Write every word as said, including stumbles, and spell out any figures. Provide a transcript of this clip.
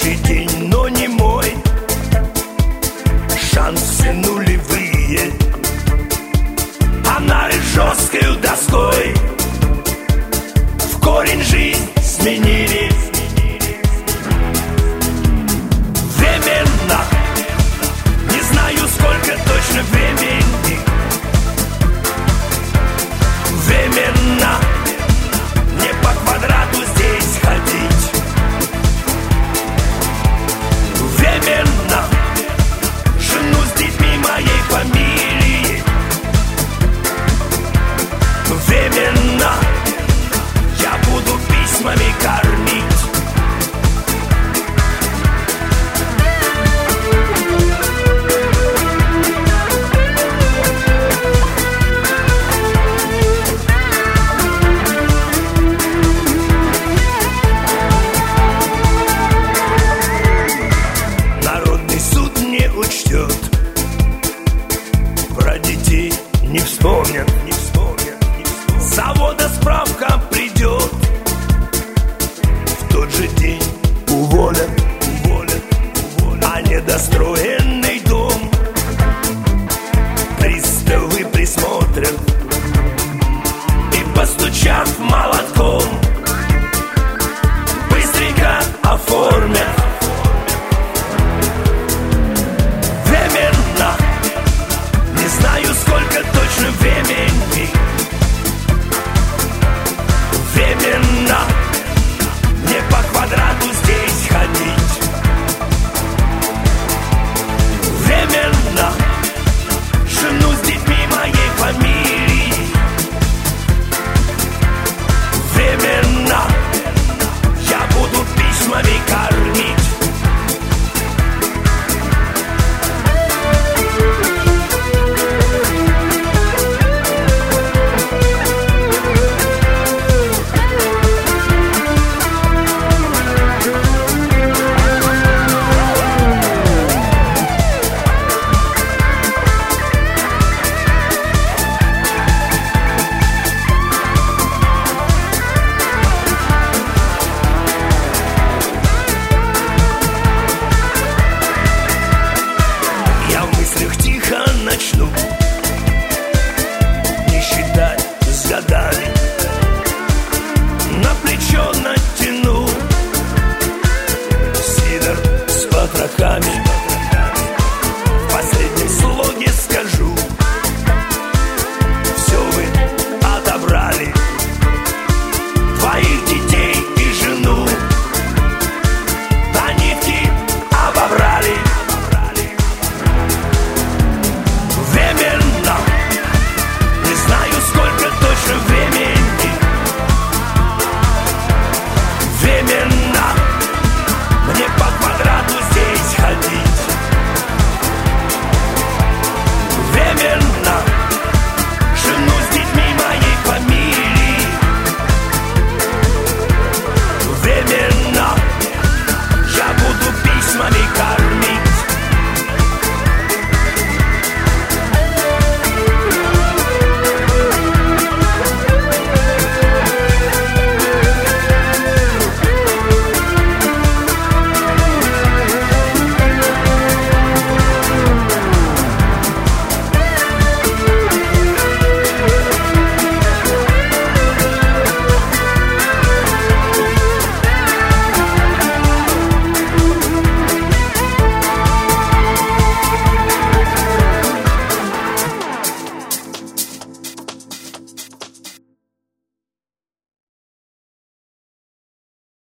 Хороший день, но не мой. Шансы нулевые. Анары жесткой доской в корень жизнь сменили. Временно, не знаю сколько точно времени. Временно, не по квадрату здесь ходить. Временно, жену с детьми моей фамилии. Временно, я буду письмами кормить. Народный суд не учтет, про детей не вспомнят, не вспомнят, не вспомнят. С завода справка придет, в тот же день уволен, уволен, уволен. А недостроен